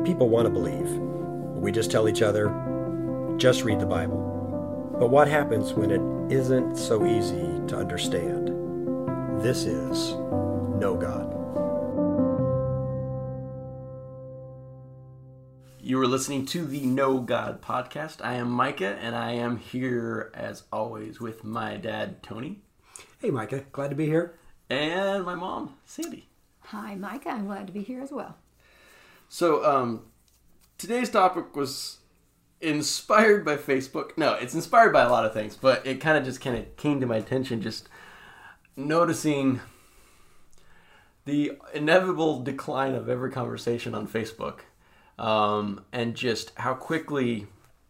people want to believe. We just tell each other, just read the Bible. But what happens when it isn't so easy to understand? This is Know God. You are listening to the Know God podcast. I am Micah, and I am here, as always, with my dad, Tony. Hey, Micah. Glad to be here. And my mom, Sandy. Hi, Micah. I'm glad to be here as well. So, today's topic was inspired by Facebook. No, it's inspired by a lot of things, but it kind of came to my attention just noticing the inevitable decline of every conversation on Facebook, and just how quickly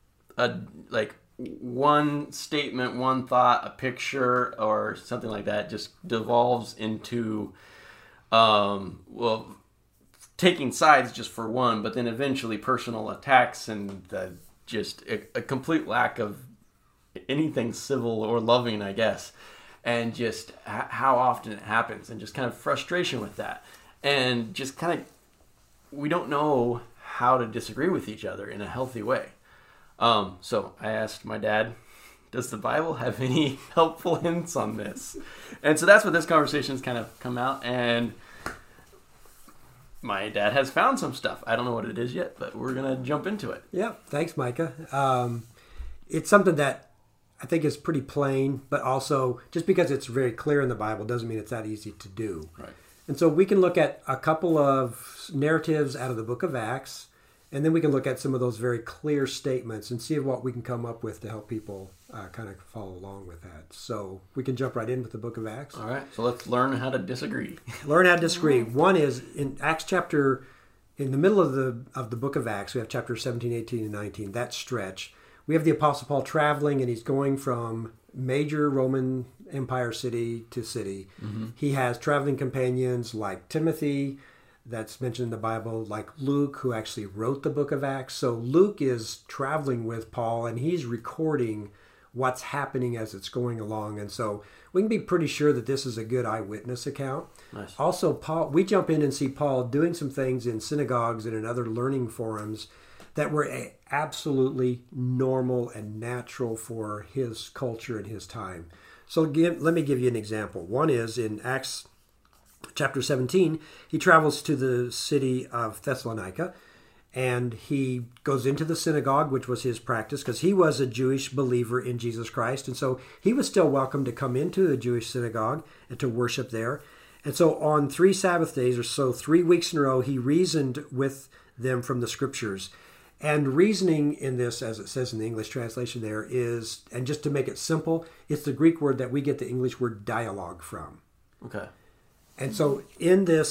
one statement, one thought, a picture, or something like that just devolves into taking sides just for one, but then eventually personal attacks and just a complete lack of anything civil or loving, I guess, and just how often it happens, and just kind of frustration with that, and just kind of we don't know how to disagree with each other in a healthy way. So I asked my dad, does the Bible have any helpful hints on this? And so that's what this conversation's kind of come out, and my dad has found some stuff. I don't know what it is yet, but we're going to jump into it. Yeah, thanks, Micah. It's something that I think is pretty plain, but also just because it's very clear in the Bible doesn't mean it's that easy to do. Right. And so we can look at a couple of narratives out of the book of Acts, and then we can look at some of those very clear statements and see what we can come up with to help people kind of follow along with that. So we can jump right in with the book of Acts. All right, so let's learn how to disagree. Learn how to disagree. One is in Acts chapter, in the middle of the book of Acts, we have chapters 17, 18, and 19, that stretch. We have the Apostle Paul traveling, and he's going from major Roman Empire city to city. Mm-hmm. He has traveling companions like Timothy, that's mentioned in the Bible, like Luke, who actually wrote the book of Acts. So Luke is traveling with Paul, and he's recording what's happening as it's going along. And so we can be pretty sure that this is a good eyewitness account. Nice. Also, we jump in and see Paul doing some things in synagogues and in other learning forums that were absolutely normal and natural for his culture and his time. So let me give you an example. One is in Acts chapter 17, he travels to the city of Thessalonica, and he goes into the synagogue, which was his practice, because he was a Jewish believer in Jesus Christ, and so he was still welcome to come into the Jewish synagogue and to worship there. And so on 3 Sabbath days, or so 3 weeks in a row, he reasoned with them from the scriptures. And reasoning in this, as it says in the English translation there, is, and just to make it simple, it's the Greek word that we get the English word dialogue from. Okay. And so in the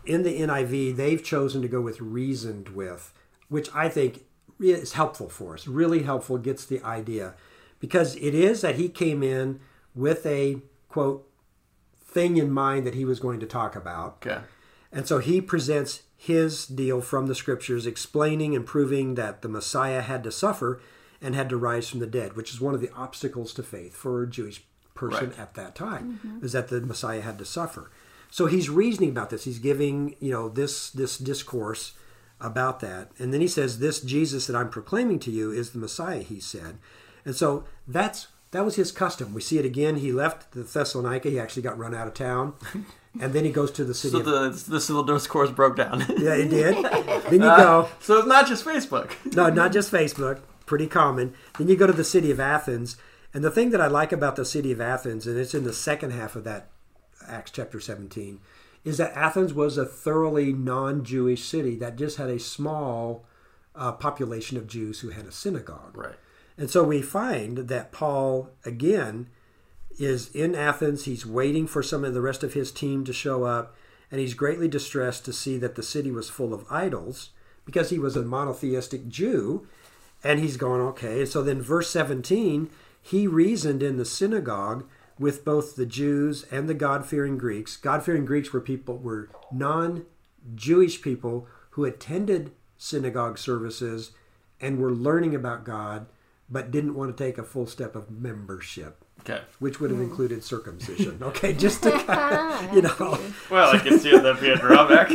NIV, they've chosen to go with reasoned with, which I think is helpful for us, really helpful, gets the idea. Because it is that he came in with a, quote, thing in mind that he was going to talk about. Okay. And so he presents his deal from the scriptures, explaining and proving that the Messiah had to suffer and had to rise from the dead, which is one of the obstacles to faith for a Jewish person at that time, is that the Messiah had to suffer. So he's reasoning about this. He's giving, this discourse about that. And then he says, this Jesus that I'm proclaiming to you is the Messiah, he said. And so that was his custom. We see it again. He left the Thessalonica. He actually got run out of town. And then he goes to the city. So the civil discourse broke down. Yeah, it did. Then you go. So it's not just Facebook. No, not just Facebook. Pretty common. Then you go to the city of Athens. And the thing that I like about the city of Athens, and it's in the second half of that Acts chapter 17, is that Athens was a thoroughly non-Jewish city that just had a small population of Jews who had a synagogue. Right. And so we find that Paul, again, is in Athens. He's waiting for some of the rest of his team to show up, and he's greatly distressed to see that the city was full of idols because he was a monotheistic Jew, and he's going, okay. And so then verse 17, he reasoned in the synagogue with both the Jews and the God-fearing Greeks. God-fearing Greeks were non-Jewish people who attended synagogue services and were learning about God, but didn't want to take a full step of membership. Okay. which would have included circumcision. Okay, just to kind of, Well, I can see that that'd be a drawback.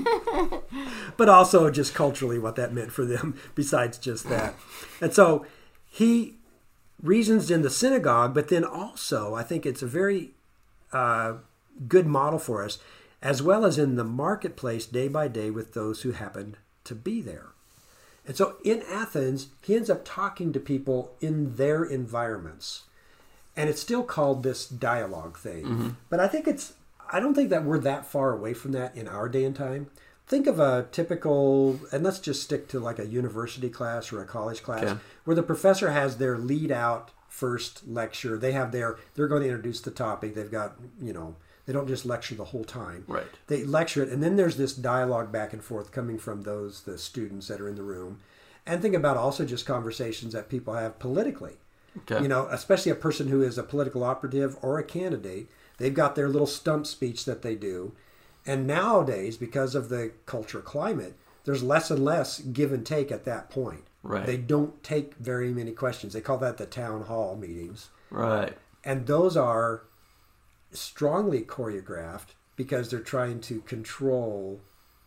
but also just culturally what that meant for them besides just that. And so he reasons in the synagogue, but then also I think it's a very good model for us, as well as in the marketplace day by day with those who happen to be there. And so in Athens, he ends up talking to people in their environments. And it's still called this dialogue thing. But I don't think that we're that far away from that in our day and time. Think of a typical, and let's just stick to like a university class or a college class, where the professor has their lead out first lecture. They're going to introduce the topic. They've got, they don't just lecture the whole time. Right. They lecture it, and then there's this dialogue back and forth coming from the students that are in the room. And think about also just conversations that people have politically. Okay. Especially a person who is a political operative or a candidate. They've got their little stump speech that they do. And nowadays, because of the cultural climate, there's less and less give and take at that point. Right. They don't take very many questions. They call that the town hall meetings. Right. And those are strongly choreographed because they're trying to control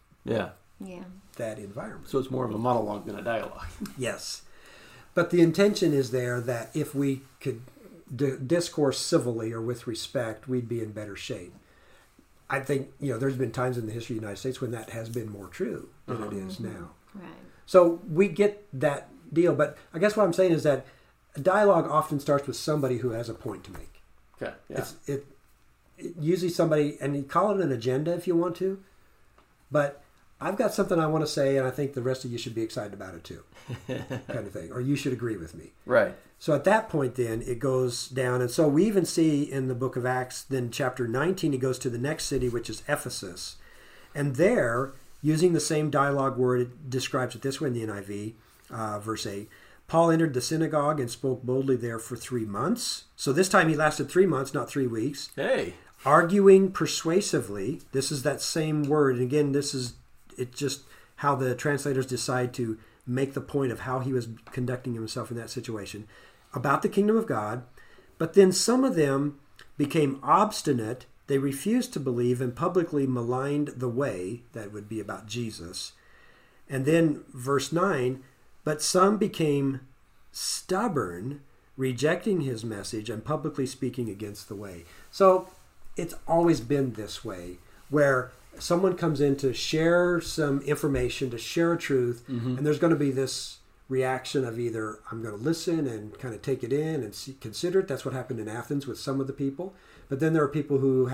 that environment. So it's more of a monologue than a dialogue. Yes. But the intention is there that if we could discourse civilly or with respect, we'd be in better shape. I think, there's been times in the history of the United States when that has been more true than it is now. Right. So we get that deal. But I guess what I'm saying is that a dialogue often starts with somebody who has a point to make. Okay. Yeah. It usually somebody, and you call it an agenda if you want to, but I've got something I want to say, and I think the rest of you should be excited about it too, kind of thing. Or you should agree with me. Right. So at that point, then, it goes down. And so we even see in the book of Acts, then chapter 19, he goes to the next city, which is Ephesus. And there, using the same dialogue word, it describes it this way in the NIV, verse 8. Paul entered the synagogue and spoke boldly there for 3 months. So this time he lasted 3 months, not 3 weeks. Hey. Arguing persuasively. This is that same word. And again, it's just how the translators decide to make the point of how he was conducting himself in that situation, about the kingdom of God. But then some of them became obstinate. They refused to believe and publicly maligned the way. That would be about Jesus. And then verse 9, but some became stubborn, rejecting his message and publicly speaking against the way. So it's always been this way, where someone comes in to share some information, to share a truth, and there's going to be this reaction of either I'm going to listen and kind of take it in and consider it. That's what happened in Athens with some of the people. But then there are people who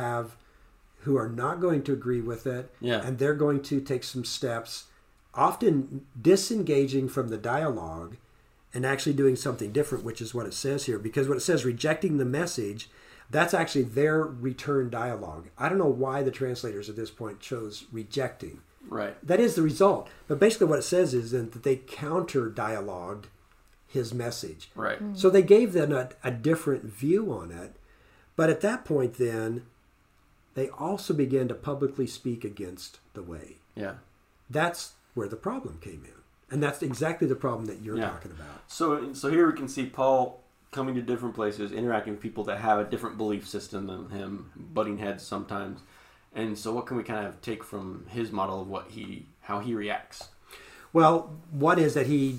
are not going to agree with it, and they're going to take some steps, often disengaging from the dialogue and actually doing something different, which is what it says here. Because what it says, rejecting the message, that's actually their return dialogue. I don't know why the translators at this point chose rejecting. Right. That is the result. But basically what it says is that they counter-dialogued his message. Right. So they gave them a different view on it. But at that point then, they also began to publicly speak against the way. Yeah. That's where the problem came in. And that's exactly the problem that you're talking about. So here we can see Paul coming to different places, interacting with people that have a different belief system than him, butting heads sometimes. And so what can we kind of take from his model of how he reacts? Well, one is that he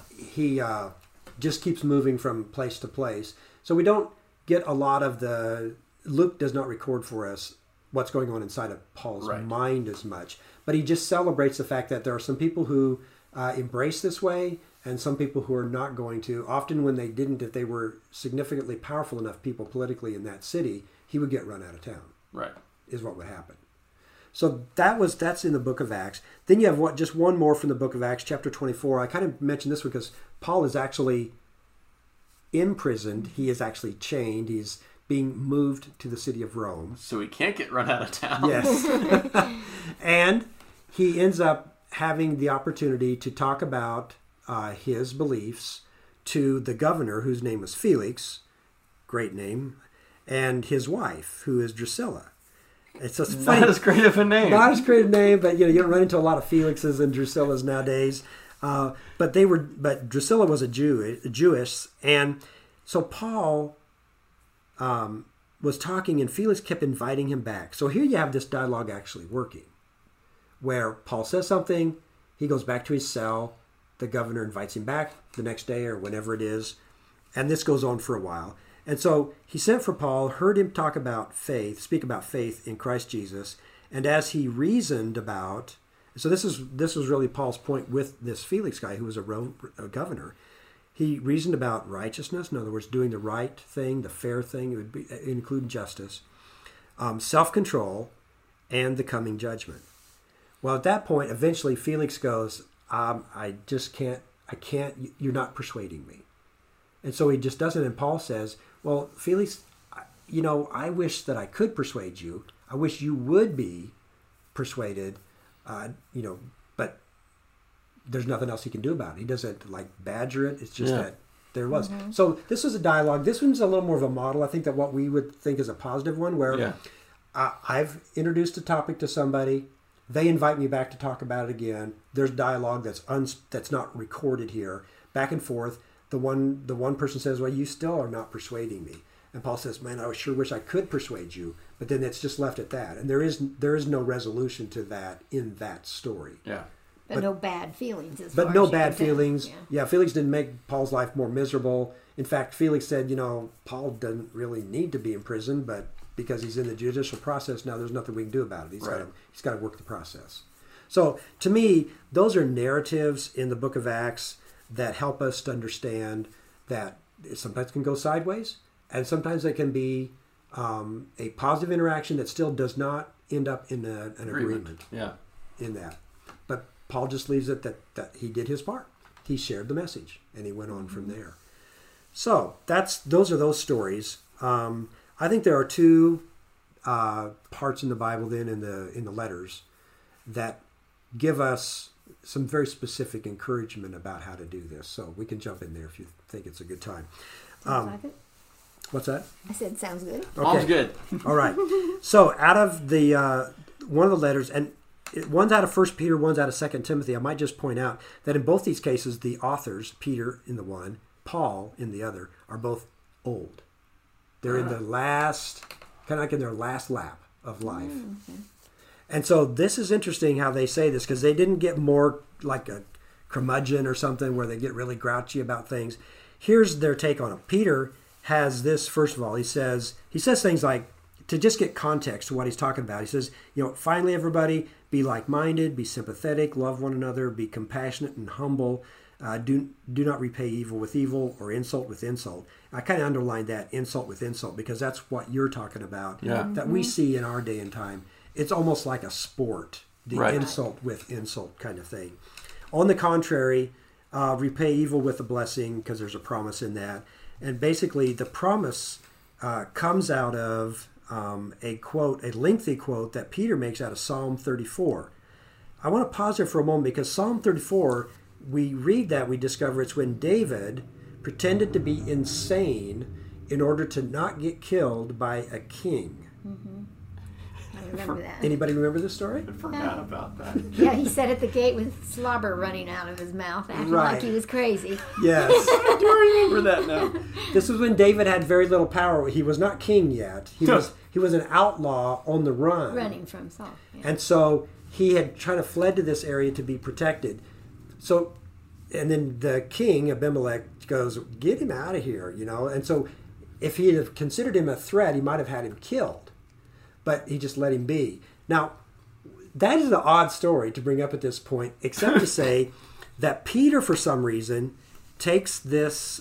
just keeps moving from place to place. So we don't get a lot of Luke does not record for us what's going on inside of Paul's mind as much. But he just celebrates the fact that there are some people who embrace this way and some people who are not going to. Often when they didn't, if they were significantly powerful enough people politically in that city, he would get run out of town. Right. Is what would happen. So that's in the book of Acts. Then you have just one more from the book of Acts, chapter 24. I kind of mentioned this because Paul is actually imprisoned. He is actually chained. He's being moved to the city of Rome. So he can't get run out of town. Yes. And he ends up having the opportunity to talk about his beliefs to the governor, whose name was Felix, great name, and hhis wife, who is Drusilla. It's just funny. Not as great of a name. Not as great a name, but you don't run into a lot of Felixes and Drusillas nowadays. But Drusilla was a Jewess, and so Paul was talking, and Felix kept inviting him back. So here you have this dialogue actually working, where Paul says something, he goes back to his cell, the governor invites him back the next day or whenever it is, and this goes on for a while. And so he sent for Paul, heard him speak about faith in Christ Jesus, and as he reasoned about, so this was really Paul's point with this Felix guy who was a governor. He reasoned about righteousness, in other words, doing the right thing, the fair thing, it would include justice, self-control, and the coming judgment. Well, at that point, eventually Felix goes, I can't, you're not persuading me. And so he just doesn't, and Paul says, well, Felix, I wish that I could persuade you. I wish you would be persuaded, but there's nothing else he can do about it. He doesn't badger it. It's just that there was. Mm-hmm. So this was a dialogue. This one's a little more of a model. I think that what we would think is a positive one, where I've introduced a topic to somebody. They invite me back to talk about it again. There's dialogue that's not recorded here. Back and forth. The one person says, well, you still are not persuading me. And Paul says, man, I sure wish I could persuade you. But then it's just left at that. And there is no resolution to that in that story. Yeah. But no bad feelings. But no bad feelings. Yeah, Felix didn't make Paul's life more miserable. In fact, Felix said, Paul doesn't really need to be in prison, but because he's in the judicial process now, there's nothing we can do about it. He's got to work the process. So to me, those are narratives in the book of Acts that help us to understand that it sometimes can go sideways, and sometimes it can be a positive interaction that still does not end up in an agreement. Yeah. In that. But Paul just leaves it that he did his part. He shared the message, and he went on from there. So those are those stories. I think there are two parts in the Bible then in the letters that give us some very specific encouragement about how to do this. So we can jump in there if you think it's a good time. Sounds like it. What's that? I said sounds good. Okay. Sounds good. All right. So out of the one of the letters, and one's out of 1 Peter, one's out of 2 Timothy, I might just point out that in both these cases, the authors, Peter in the one, Paul in the other, are both old. They're in the last, kind of like in their last lap of life. Okay. And so this is interesting how they say this, because they didn't get more like a curmudgeon or something where they get really grouchy about things. Here's their take on it. Peter has this, first of all, he says things like, to just get context to what he's talking about, he says, finally everybody, be like-minded, be sympathetic, love one another, be compassionate and humble. Do not repay evil with evil or insult with insult. I kind of underlined that, insult with insult, because that's what you're talking about, that we see in our day and time. It's almost like a sport, the insult with insult kind of thing. On the contrary, repay evil with a blessing, because there's a promise in that. And basically the promise comes out of a lengthy quote that Peter makes out of Psalm 34. I want to pause there for a moment, because Psalm 34, we read that, we discover it's when David pretended to be insane in order to not get killed by a king. Mm-hmm. I remember that. Anybody remember this story? I forgot about that. Yeah, he sat at the gate with slobber running out of his mouth, acting like he was crazy. Yes. I do remember that now. This was when David had very little power. He was not king yet. He was an outlaw on the run. Running from Saul. Yeah. And so he had tried to fled to this area to be protected. So, and then the king, Abimelech, goes, get him out of here, And so if he had considered him a threat, he might have had him killed. But he just let him be. Now, that is an odd story to bring up at this point, except to say that Peter, for some reason, takes this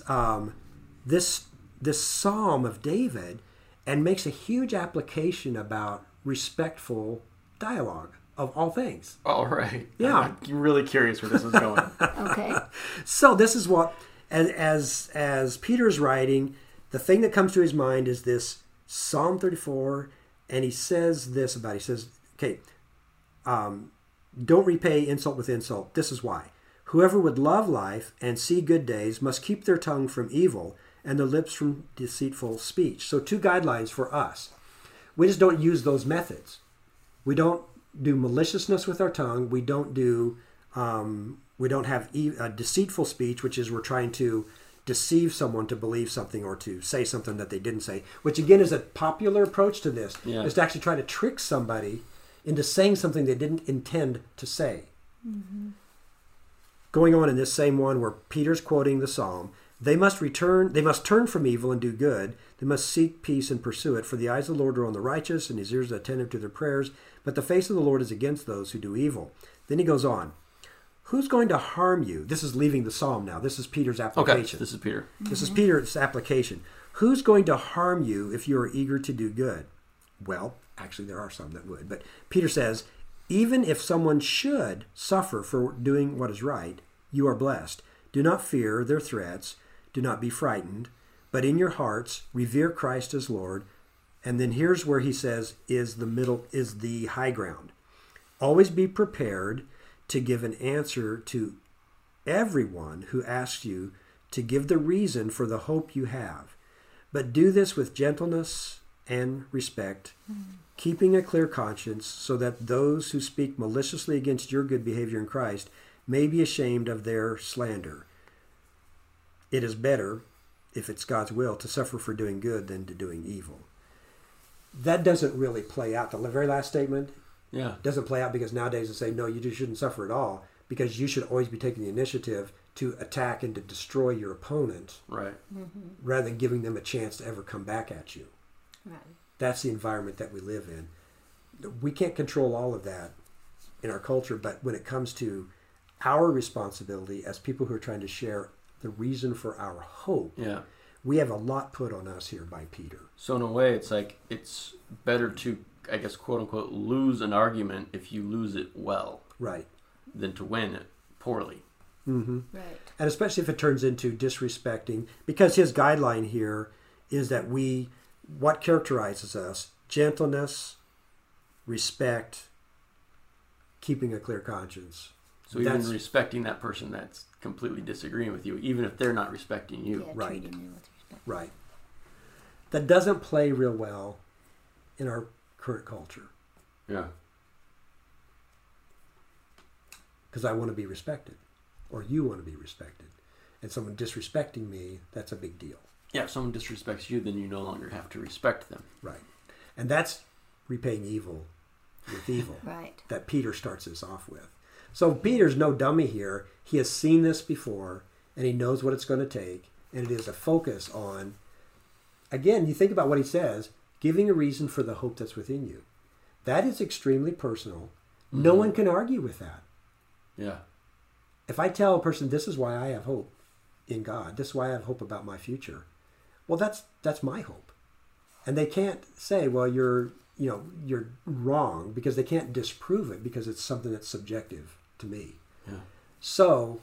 this psalm of David and makes a huge application about respectful dialogue of all things. All right. Yeah. I'm really curious where this is going. Okay. So this is what, as Peter's writing, the thing that comes to his mind is this Psalm 34. And he says this about, don't repay insult with insult. This is why. Whoever would love life and see good days must keep their tongue from evil and their lips from deceitful speech. So 2 guidelines for us. We just don't use those methods. We don't do maliciousness with our tongue. We don't have deceitful speech, which is we're trying to deceive someone to believe something or to say something that they didn't say, which again is a popular approach to this, is to actually try to trick somebody into saying something they didn't intend to say. Mm-hmm. Going on in this same one where Peter's quoting the psalm, they must turn from evil and do good. They must seek peace and pursue it. For the eyes of the Lord are on the righteous, and his ears are attentive to their prayers. But the face of the Lord is against those who do evil. Then he goes on. Who's going to harm you? This is leaving the psalm now. This is Peter's application. Okay, this is Peter. This is Peter's application. Who's going to harm you if you are eager to do good? Well, actually there are some that would. But Peter says, even if someone should suffer for doing what is right, you are blessed. Do not fear their threats. Do not be frightened. But in your hearts, revere Christ as Lord. And then here's where he says is the high ground. Always be prepared to give an answer to everyone who asks you to give the reason for the hope you have. But do this with gentleness and respect, keeping a clear conscience, so that those who speak maliciously against your good behavior in Christ may be ashamed of their slander. It is better, if it's God's will, to suffer for doing good than to doing evil. That doesn't really play out. The very last statement doesn't play out, because nowadays they say, no, you just shouldn't suffer at all, because you should always be taking the initiative to attack and to destroy your opponent, right? Rather than giving them a chance to ever come back at you. Right. That's the environment that we live in. We can't control all of that in our culture, but when it comes to our responsibility as people who are trying to share the reason for our hope, we have a lot put on us here by Peter. So in a way, it's like it's better to, I guess, quote unquote, lose an argument if you lose it well, right, than to win it poorly. Mm-hmm. Right. And especially if it turns into disrespecting, because his guideline here is that what characterizes us: gentleness, respect, keeping a clear conscience. So even respecting that person that's completely disagreeing with you, even if they're not respecting you. Yeah, right. treating them with respect. Right. That doesn't play real well in our current culture. Yeah. Because I want to be respected, or you want to be respected. And someone disrespecting me, that's a big deal. Yeah, if someone disrespects you, then you no longer have to respect them. Right. And that's repaying evil with evil. Right. That Peter starts this off with. So Peter's no dummy here. He has seen this before, and he knows what it's going to take. And it is a focus on, again, you think about what he says, giving a reason for the hope that's within you. That is extremely personal. Mm-hmm. No one can argue with that. Yeah. If I tell a person, this is why I have hope in God, this is why I have hope about my future, well, that's my hope. And they can't say, well, you're wrong, because they can't disprove it, because it's something that's subjective to me. Yeah. So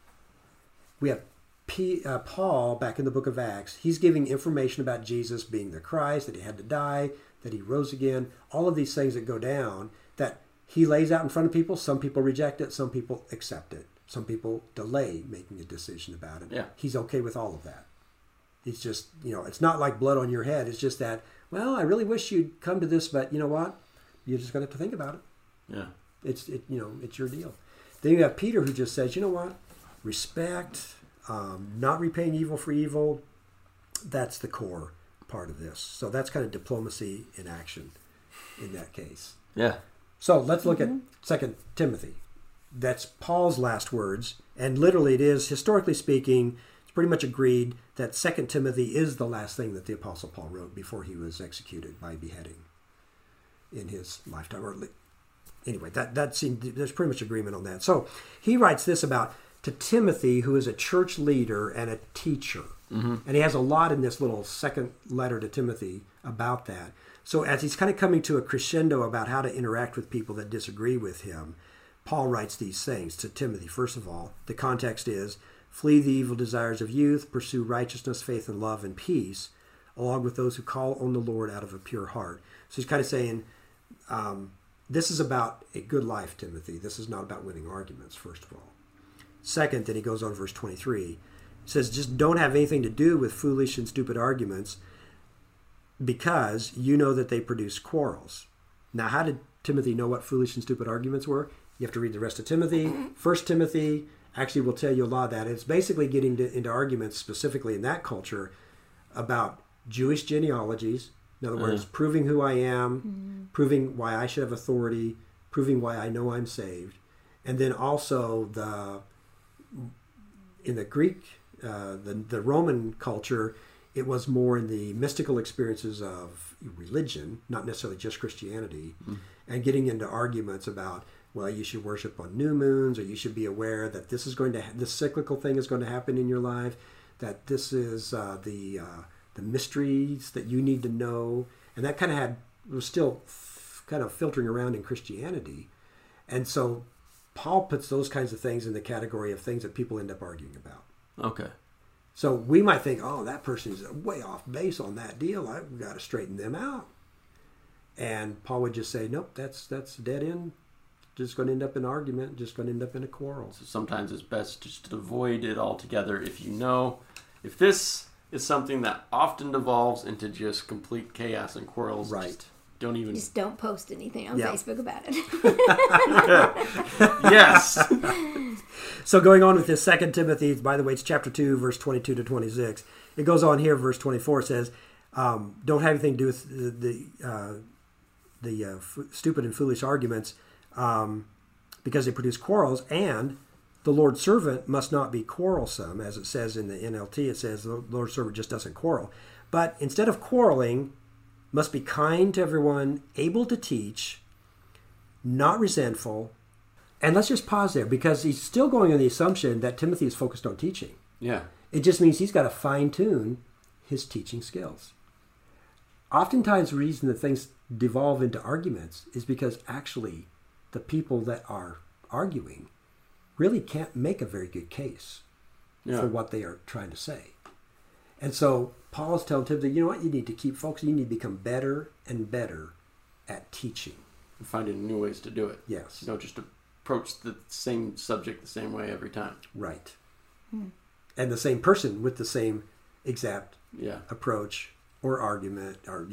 we have Paul back in the book of Acts. He's giving information about Jesus being the Christ, that he had to die, that he rose again, all of these things that go down that he lays out in front of people. Some people reject it, some people accept it, some people delay making a decision about it. Yeah. He's okay with all of that. It's just, it's not like blood on your head. It's just that, well, I really wish you'd come to this, but you know what? You're just going to have to think about it. Yeah. It's your deal. Then you have Peter, who just says, you know what? Respect, not repaying evil for evil. That's the core part of this. So that's kind of diplomacy in action in that case. Yeah. So let's look at 2 Timothy. That's Paul's last words. And literally it is, historically speaking, it's pretty much agreed that 2 Timothy is the last thing that the Apostle Paul wrote before he was executed by beheading in his lifetime. Or anyway, that seemed, there's pretty much agreement on that. So he writes this about to Timothy, who is a church leader and a teacher. Mm-hmm. And he has a lot in this little second letter to Timothy about that. So as he's kind of coming to a crescendo about how to interact with people that disagree with him, Paul writes these things to Timothy. First of all, the context is, flee the evil desires of youth, pursue righteousness, faith, and love, and peace, along with those who call on the Lord out of a pure heart. So he's kind of saying, this is about a good life, Timothy. This is not about winning arguments, first of all. Second, then he goes on, verse 23. He says, just don't have anything to do with foolish and stupid arguments, because you know that they produce quarrels. Now, how did Timothy know what foolish and stupid arguments were? You have to read the rest of Timothy, 1 Timothy, actually will tell you a lot of that. It's basically getting into arguments specifically in that culture about Jewish genealogies. In other words, proving who I am, proving why I should have authority, proving why I know I'm saved. And then also in the Greek, the Roman culture, it was more in the mystical experiences of religion, not necessarily just Christianity, and getting into arguments about, well, you should worship on new moons, or you should be aware that this cyclical thing is going to happen in your life, that this is the mysteries that you need to know. And that kind of was still kind of filtering around in Christianity. And so Paul puts those kinds of things in the category of things that people end up arguing about. Okay. So we might think, oh, that person is way off base on that deal. I've got to straighten them out. And Paul would just say, nope, that's a dead end. Just going to end up in an argument, just going to end up in a quarrel. So sometimes it's best just to avoid it altogether if you know. If this is something that often devolves into just complete chaos and quarrels, right. Just don't post anything on Facebook about it. Yes. So going on with this 2 Timothy, by the way, it's chapter 2, verse 22 to 26. It goes on here, verse 24 says, don't have anything to do with the stupid and foolish arguments because they produce quarrels, and the Lord's servant must not be quarrelsome. As it says in the NLT, it says the Lord's servant just doesn't quarrel. But instead of quarreling, must be kind to everyone, able to teach, not resentful. And let's just pause there, because he's still going on the assumption that Timothy is focused on teaching. Yeah. It just means he's got to fine-tune his teaching skills. Oftentimes the reason that things devolve into arguments is because actually the people that are arguing really can't make a very good case for what they are trying to say. And so Paul is telling Timothy, you know what, you need to keep focusing. You need to become better and better at teaching. And finding new ways to do it. Yes. You don't just approach the same subject the same way every time. Right. And the same person with the same exact approach or argument or,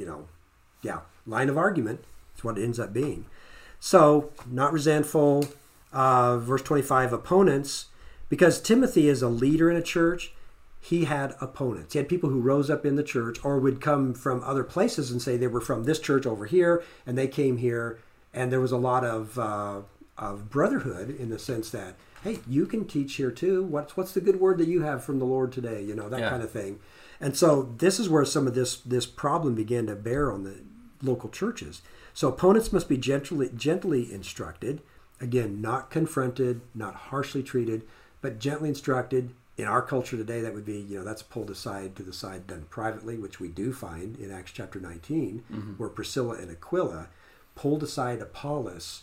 line of argument is what it ends up being. So, not resentful. Verse 25, opponents. Because Timothy is a leader in a church, he had opponents. He had people who rose up in the church or would come from other places and say they were from this church over here, and they came here, and there was a lot of brotherhood in the sense that, hey, you can teach here too. What's the good word that you have from the Lord today? That kind of thing. And so this is where some of this problem began to bear on the local churches. So opponents must be gently instructed. Again, not confronted, not harshly treated, but gently instructed. In our culture today, that would be, that's pulled aside to the side, done privately, which we do find in Acts chapter 19, where Priscilla and Aquila pulled aside Apollos,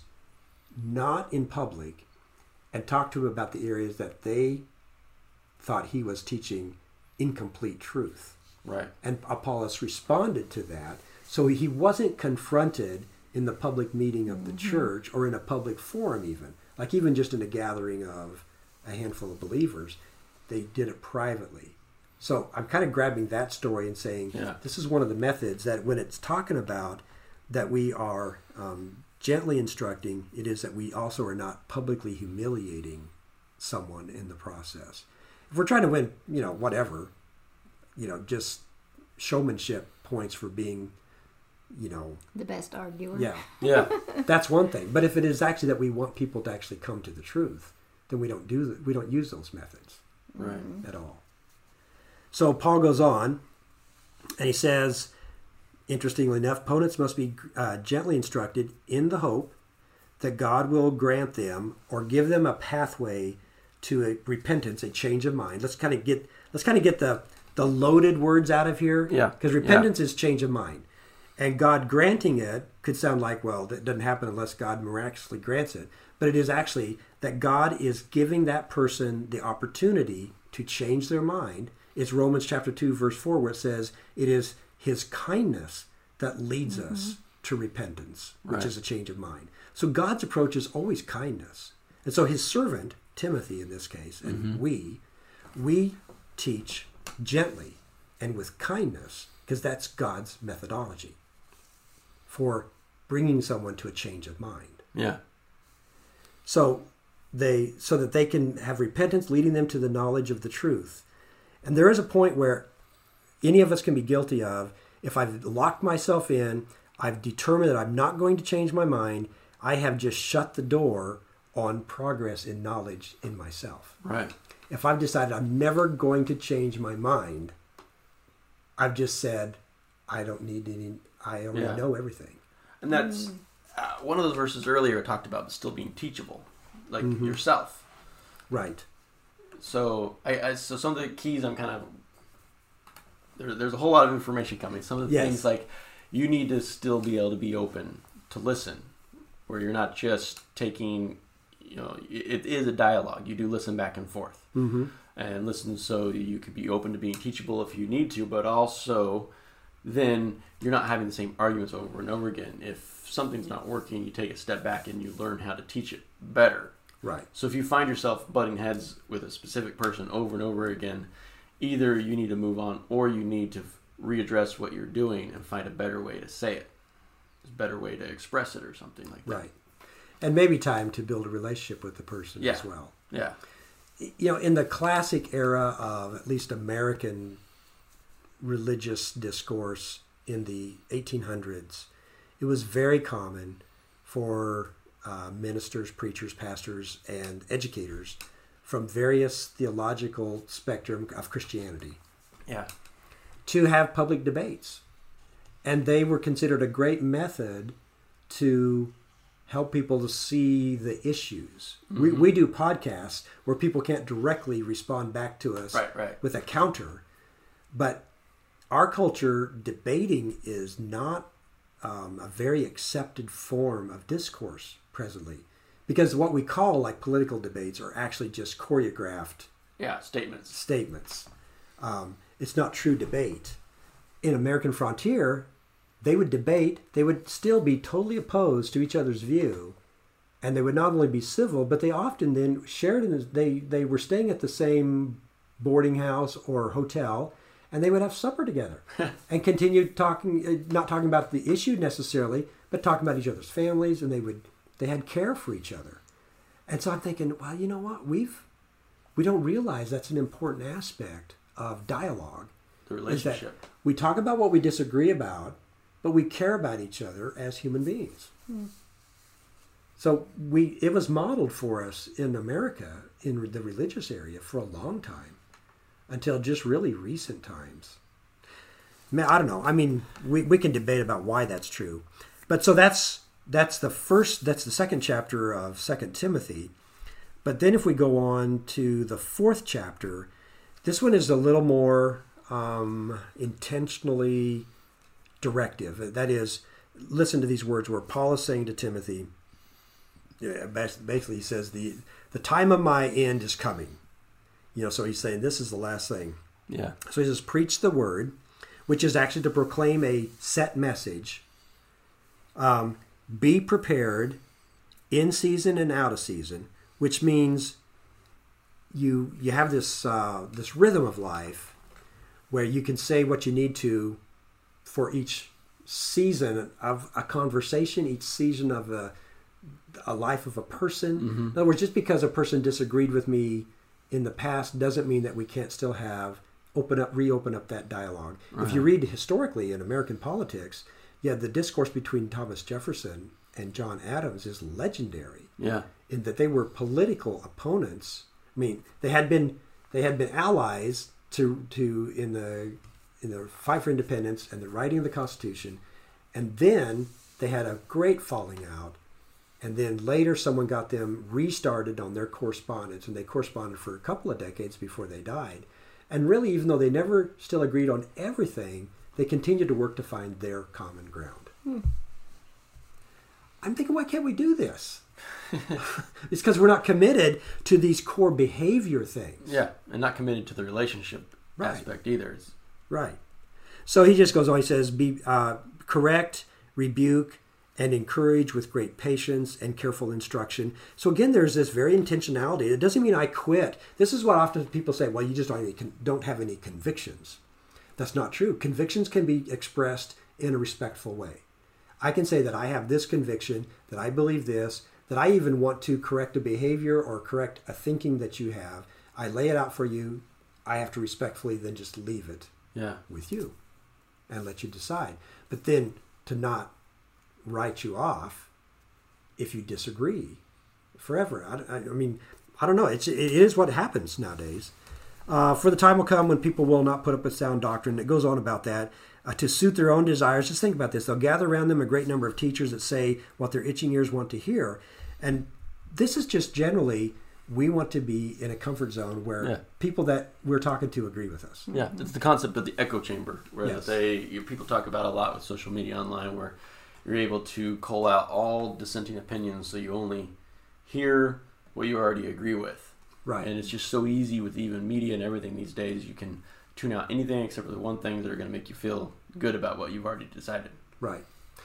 not in public, and talked to him about the areas that they thought he was teaching incomplete truth. Right. And Apollos responded to that. So he wasn't confronted in the public meeting of the church or in a public forum even just in a gathering of a handful of believers. They did it privately. So I'm kind of grabbing that story and saying this is one of the methods that when it's talking about that we are gently instructing, it is that we also are not publicly humiliating someone in the process. If we're trying to win, just showmanship points for being, the best arguer. Yeah. That's one thing. But if it is actually that we want people to actually come to the truth, then we don't use those methods. Right. At all. So Paul goes on, and he says, interestingly enough, opponents must be gently instructed in the hope that God will grant them or give them a pathway to a repentance, a change of mind. Let's kind of get the loaded words out of here. Yeah. Because repentance is change of mind. And God granting it could sound like, well, that doesn't happen unless God miraculously grants it. But it is actually that God is giving that person the opportunity to change their mind. It's Romans chapter 2, verse 4, where it says it is his kindness that leads us to repentance, which is a change of mind. So God's approach is always kindness. And so his servant, Timothy in this case, and we teach gently and with kindness, because that's God's methodology for bringing someone to a change of mind. Yeah. So so that they can have repentance leading them to the knowledge of the truth. And there is a point where any of us can be guilty of, if I've locked myself in, I've determined that I'm not going to change my mind, I have just shut the door on progress in knowledge in myself. Right. If I've decided I'm never going to change my mind, I've just said, I don't need any, I already know everything. And that's one of those verses earlier talked about still being teachable, like yourself. Right. So so some of the keys I'm kind of, there's a whole lot of information coming. Some of the things like you need to still be able to be open to listen, where you're not just taking, it is a dialogue. You do listen back and forth and listen so you could be open to being teachable if you need to, but also then you're not having the same arguments over and over again. If something's not working, you take a step back and you learn how to teach it better. Right. So if you find yourself butting heads with a specific person over and over again, either you need to move on or you need to readdress what you're doing and find a better way to say it, a better way to express it or something like that. Right. And maybe time to build a relationship with the person as well. Yeah. In the classic era of at least American religious discourse in the 1800s, it was very common for ministers, preachers, pastors, and educators from various theological spectrum of Christianity to have public debates. And they were considered a great method to help people to see the issues. We do podcasts where people can't directly respond back to us with a counter. But our culture, debating is not a very accepted form of discourse presently. Because what we call like political debates are actually just choreographed statements. It's not true debate. In American Frontier, they would debate. They would still be totally opposed to each other's view. And they would not only be civil, but they often then shared they were staying at the same boarding house or hotel, and they would have supper together and continue talking, not talking about the issue necessarily, but talking about each other's families, and they had care for each other. And so I'm thinking, well, you know what? We don't realize that's an important aspect of dialogue. The relationship. That we talk about what we disagree about, but we care about each other as human beings. So it was modeled for us in America, in the religious area, for a long time, until just really recent times. I don't know. I mean, we can debate about why that's true. But so that's the second chapter of 2 Timothy. But then if we go on to the fourth chapter, this one is a little more intentionally directive. That is, listen to these words where Paul is saying to Timothy, basically he says, the time of my end is coming. So he's saying this is the last thing. Yeah. So he says, preach the word, which is actually to proclaim a set message. Be prepared in season and out of season, which means you have this rhythm of life where you can say what you need to for each season of a conversation, each season of a life of a person. In other words, just because a person disagreed with me in the past doesn't mean that we can't still reopen up that dialogue. Right. If you read historically in American politics, the discourse between Thomas Jefferson and John Adams is legendary. Yeah. In that they were political opponents. I mean, they had been allies to in the fight for independence and the writing of the Constitution, and then they had a great falling out. And then later someone got them restarted on their correspondence, and they corresponded for a couple of decades before they died. And really, even though they never still agreed on everything, they continued to work to find their common ground. I'm thinking, why can't we do this? It's because we're not committed to these core behavior things. Yeah, and not committed to the relationship aspect either. Right. So he just goes on, he says, be correct, rebuke, and encourage with great patience and careful instruction. So again, there's this very intentionality. It doesn't mean I quit. This is what often people say, well, you just don't have any convictions. That's not true. Convictions can be expressed in a respectful way. I can say that I have this conviction, that I believe this, that I even want to correct a behavior or correct a thinking that you have, I lay it out for you. I have to respectfully then just leave it with you and let you decide. But then to not write you off if you disagree forever. I mean, I don't know. It is what happens nowadays. For the time will come when people will not put up with sound doctrine. It goes on about that. To suit their own desires. Just think about this. They'll gather around them a great number of teachers that say what their itching ears want to hear. And this is just generally, we want to be in a comfort zone where people that we're talking to agree with us. Yeah, it's the concept of the echo chamber, where people talk about a lot with social media online, where you're able to cull out all dissenting opinions, so you only hear what you already agree with. Right. And it's just so easy with even media and everything these days. You can tune out anything except for the one thing that are going to make you feel good about what you've already decided. Right.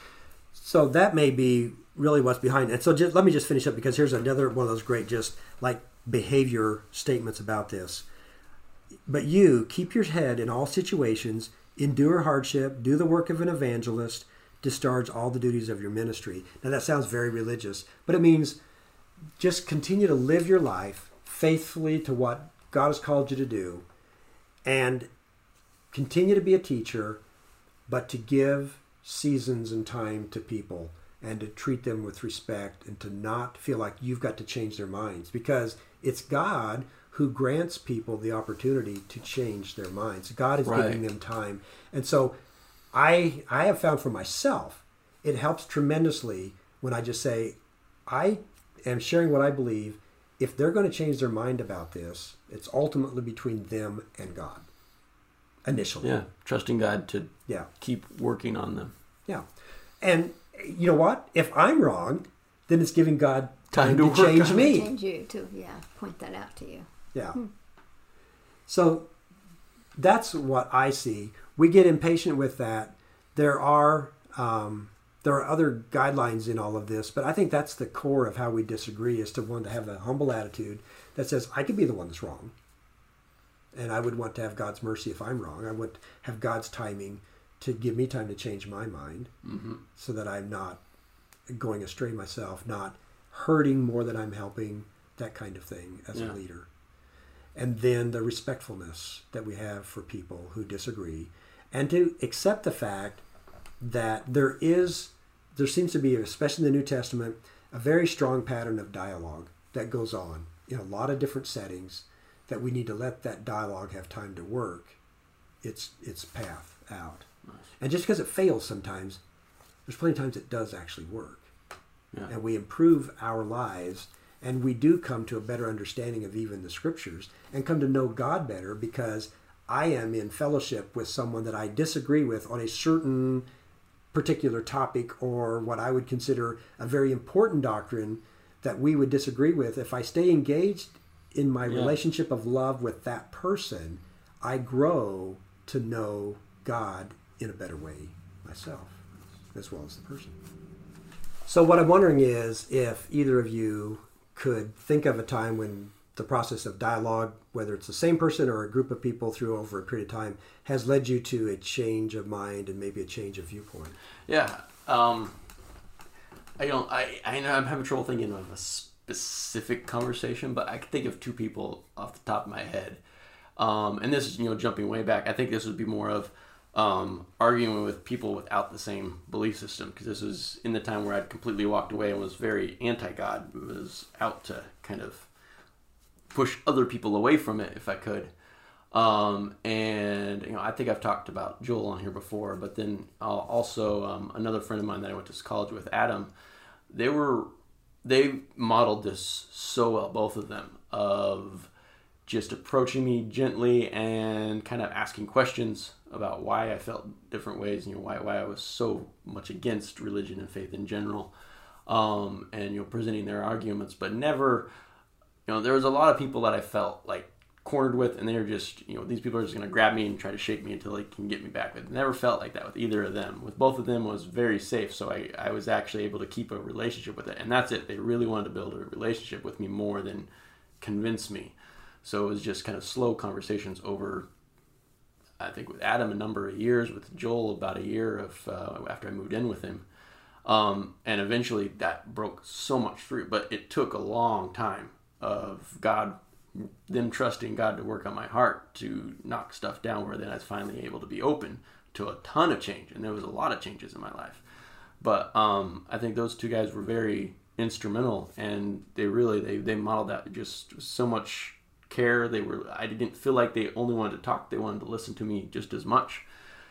So that may be really what's behind it. So let me just finish up, because here's another one of those great just like behavior statements about this. But you keep your head in all situations, endure hardship, do the work of an evangelist, discharge all the duties of your ministry. Now that sounds very religious, but it means just continue to live your life faithfully to what God has called you to do, and continue to be a teacher, but to give seasons and time to people and to treat them with respect and to not feel like you've got to change their minds, because it's God who grants people the opportunity to change their minds. God is giving them time. And so I have found for myself, it helps tremendously when I just say, I am sharing what I believe. If they're going to change their mind about this, it's ultimately between them and God. Initially. Yeah, trusting God to keep working on them. Yeah. And you know what? If I'm wrong, then it's giving God time to change me. Change you to, point that out to you. Yeah. So that's what I see. We get impatient with that. There are other guidelines in all of this, but I think that's the core of how we disagree, is to want to have a humble attitude that says, I could be the one that's wrong. And I would want to have God's mercy if I'm wrong. I would have God's timing to give me time to change my mind, so that I'm not going astray myself, not hurting more than I'm helping, that kind of thing as a leader. And then the respectfulness that we have for people who disagree, and to accept the fact that there seems to be, especially in the New Testament, a very strong pattern of dialogue that goes on in a lot of different settings, that we need to let that dialogue have time to work its path out. Nice. And just because it fails sometimes, there's plenty of times it does actually work. Yeah. And we improve our lives, and we do come to a better understanding of even the scriptures and come to know God better, because I am in fellowship with someone that I disagree with on a certain particular topic, or what I would consider a very important doctrine that we would disagree with. If I stay engaged in my relationship of love with that person, I grow to know God in a better way myself, as well as the person. So what I'm wondering is if either of you could think of a time when the process of dialogue, whether it's the same person or a group of people through over a period of time, has led you to a change of mind and maybe a change of viewpoint. Yeah. I know I'm having trouble thinking of a specific conversation, but I can think of two people off the top of my head. And this is, jumping way back. I think this would be more of arguing with people without the same belief system, because this was in the time where I'd completely walked away and was very anti-God. It was out to kind of push other people away from it if I could. And I think I've talked about Joel on here before, but then also another friend of mine that I went to college with, Adam, they modeled this so well, both of them, of just approaching me gently and kind of asking questions about why I felt different ways, why I was so much against religion and faith in general, and presenting their arguments, but never, there was a lot of people that I felt like cornered with, and they were just, these people are just going to grab me and try to shake me until they can get me back. But never felt like that with either of them. With both of them, was very safe, so I was actually able to keep a relationship with it, and that's it. They really wanted to build a relationship with me more than convince me. So it was just kind of slow conversations over, I think with Adam a number of years, with Joel about a year of after I moved in with him. And eventually that broke so much through. But it took a long time of them trusting God to work on my heart to knock stuff down, where then I was finally able to be open to a ton of change. And there was a lot of changes in my life. But I think those two guys were very instrumental, and they modeled that just so much care. I didn't feel like they only wanted to talk; they wanted to listen to me just as much,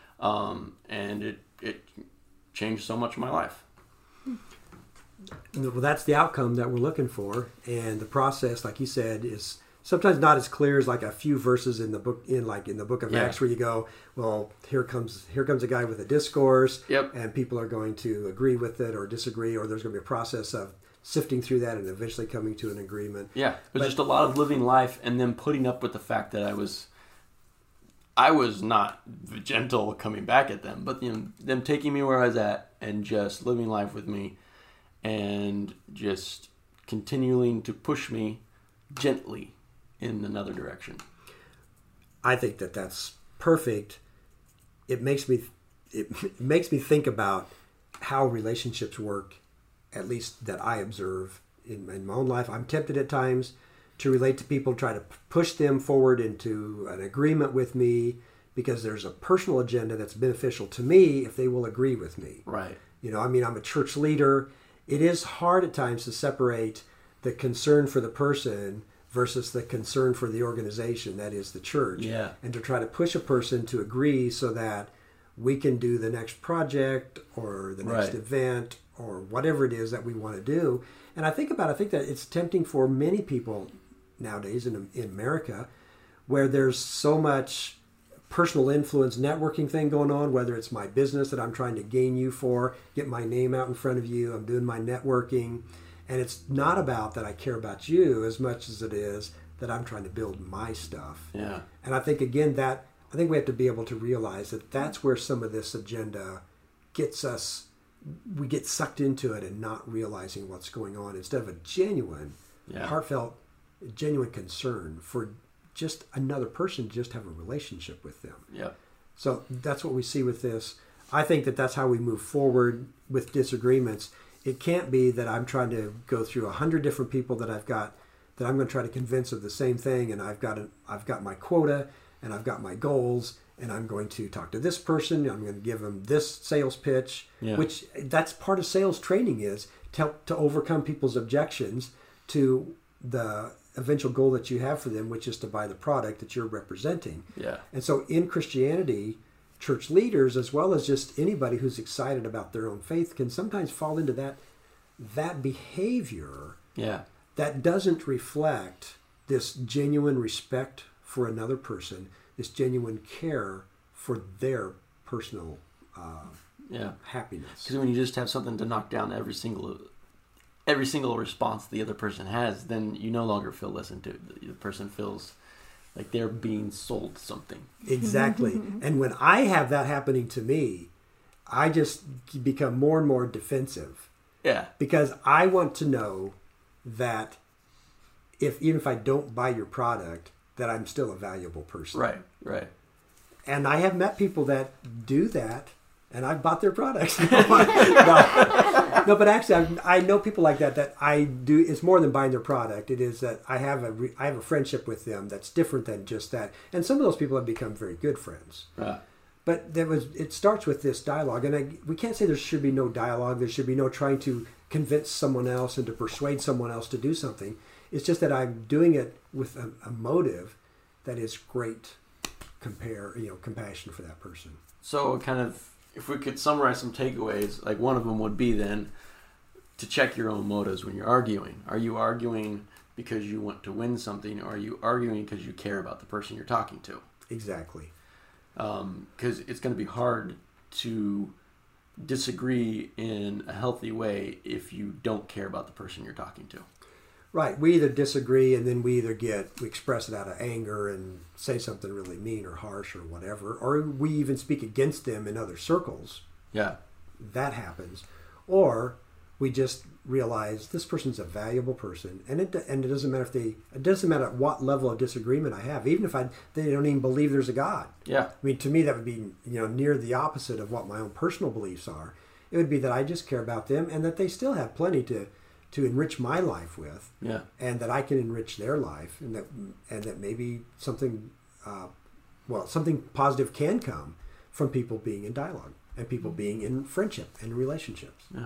and it changed so much of my life. Well, that's the outcome that we're looking for, and the process, like you said, is sometimes not as clear as like a few verses in the book, in the book of Acts, where you go, well, here comes a guy with a discourse, and people are going to agree with it or disagree, or there's going to be a process of sifting through that and eventually coming to an agreement. Yeah, but just a lot of living life and then putting up with the fact that I was not gentle coming back at them, but them taking me where I was at and just living life with me and just continuing to push me gently in another direction. I think that that's perfect. It makes me think about how relationships work, at least that I observe in my own life. I'm tempted at times to relate to people, try to push them forward into an agreement with me because there's a personal agenda that's beneficial to me if they will agree with me. Right. I'm a church leader. It is hard at times to separate the concern for the person versus the concern for the organization, that is the church. Yeah. And to try to push a person to agree so that we can do the next project or the next event or whatever it is that we want to do. And I think that it's tempting for many people nowadays in America, where there's so much personal influence networking thing going on, whether it's my business that I'm trying to gain you for, get my name out in front of you, I'm doing my networking. And it's not about that I care about you as much as it is that I'm trying to build my stuff. Yeah. And I think, again, we have to be able to realize that that's where some of this agenda gets us. We get sucked into it and not realizing what's going on instead of a genuine, heartfelt, genuine concern for just another person, just have a relationship with them. Yeah. So that's what we see with this. I think that that's how we move forward with disagreements. It can't be that I'm trying to go through 100 different people that I've got that I'm going to try to convince of the same thing, and I've got my quota and I've got my goals, and I'm going to talk to this person. I'm going to give them this sales pitch, which that's part of sales training, is to overcome people's objections to the eventual goal that you have for them, which is to buy the product that you're representing. Yeah. And so in Christianity, church leaders, as well as just anybody who's excited about their own faith, can sometimes fall into that behavior that doesn't reflect this genuine respect for another person, this genuine care for their personal happiness. Because when you just have something to knock down every single response the other person has, then you no longer feel listened to. The person feels like they're being sold something. Exactly. And when I have that happening to me, I just become more and more defensive. Yeah. Because I want to know that even if I don't buy your product, that I'm still a valuable person. Right. And I have met people that do that, and I've bought their products. No, but actually, I know people like that I do. It's more than buying their product. It is that I have a friendship with them that's different than just that. And some of those people have become very good friends. But it starts with this dialogue, and we can't say there should be no dialogue. There should be no trying to convince someone else and to persuade someone else to do something. It's just that I'm doing it with a motive that is great compassion for that person. So kind of, if we could summarize some takeaways, like one of them would be then to check your own motives when you're arguing. Are you arguing because you want to win something, or are you arguing because you care about the person you're talking to? Exactly. Because it's going to be hard to disagree in a healthy way if you don't care about the person you're talking to. Right. We either disagree, and then we express it out of anger and say something really mean or harsh or whatever, or we even speak against them in other circles. Yeah. That happens. Or we just realize this person's a valuable person, and it doesn't matter it doesn't matter at what level of disagreement I have, even if they don't even believe there's a God. Yeah. I mean, to me that would be near the opposite of what my own personal beliefs are. It would be that I just care about them and that they still have plenty to enrich my life with, and that I can enrich their life, and that maybe something something positive can come from people being in dialogue and people being in friendship and relationships. Yeah.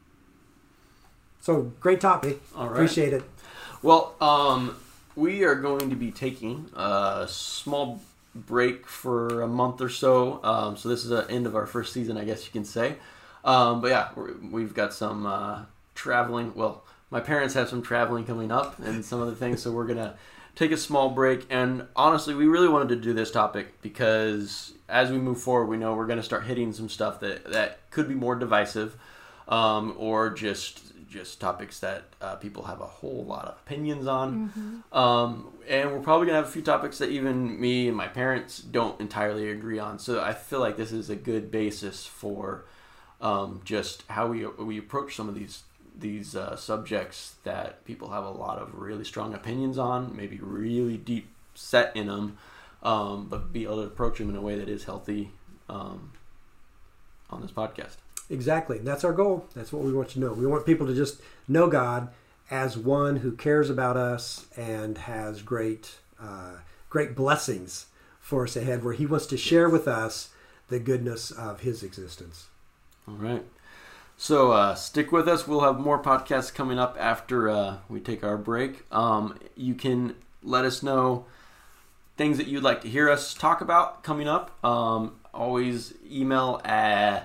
So great topic. All right. Appreciate it. Well, we are going to be taking a small break for a month or so. So this is the end of our first season, I guess you can say. But yeah, we've got some traveling. Well, my parents have some traveling coming up and some other things, so we're going to take a small break. And honestly, we really wanted to do this topic because as we move forward, we know we're going to start hitting some stuff that could be more divisive, or just topics that people have a whole lot of opinions on. And we're probably going to have a few topics that even me and my parents don't entirely agree on. So I feel like this is a good basis for just how we approach some of these subjects that people have a lot of really strong opinions on, maybe really deep set in them, but be able to approach them in a way that is healthy on this podcast. Exactly. That's our goal. That's what we want you to know. We want people to just know God as one who cares about us and has great blessings for us ahead, where he wants to share with us the goodness of his existence. All right. So stick with us. We'll have more podcasts coming up after we take our break. You can let us know things that you'd like to hear us talk about coming up. Always email at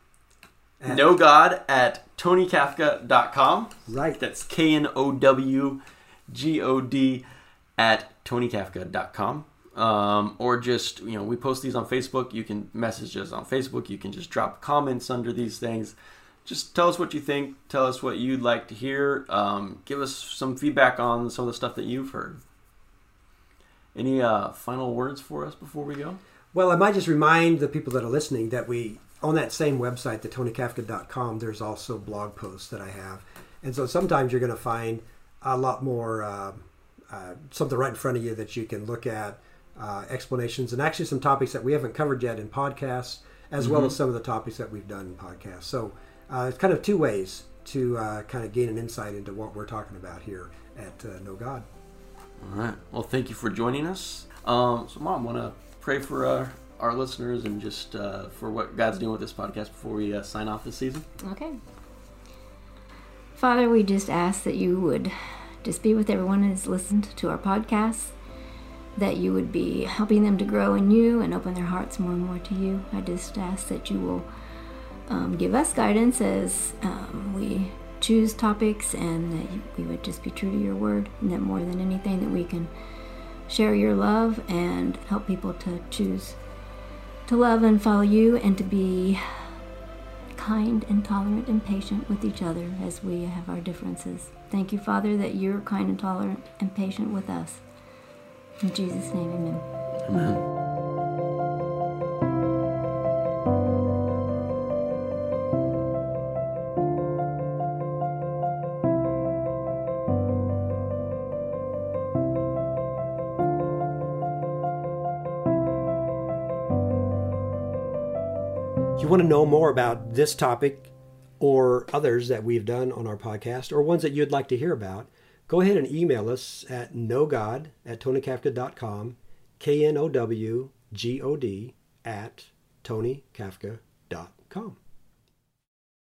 knowgod@tonykafka.com. Right. That's KNOWGOD @tonykafka.com. Or just, we post these on Facebook. You can message us on Facebook. You can just drop comments under these things. Just tell us what you think. Tell us what you'd like to hear. Give us some feedback on some of the stuff that you've heard. Any final words for us before we go? Well, I might just remind the people that are listening that on that same website, the TonyKafka.com, there's also blog posts that I have. And so sometimes you're going to find a lot more, something right in front of you that you can look at, explanations, and actually some topics that we haven't covered yet in podcasts, as well as some of the topics that we've done in podcasts. So it's kind of two ways to kind of gain an insight into what we're talking about here at Know God. All right. Well, thank you for joining us. So, Mom, want to pray for our listeners and just for what God's doing with this podcast before we sign off this season? Okay. Father, we just ask that you would just be with everyone who's listened to our podcast, that you would be helping them to grow in you and open their hearts more and more to you. I just ask that you will give us guidance as we choose topics, and that we would just be true to your word, and that more than anything that we can share your love and help people to choose to love and follow you, and to be kind and tolerant and patient with each other as we have our differences. Thank you, Father, that you're kind and tolerant and patient with us. In Jesus' name, amen. Amen. If you want to know more about this topic or others that we've done on our podcast, or ones that you'd like to hear about, go ahead and email us at knowgod@tonykafka.com, KNOWGOD @tonykafka.com.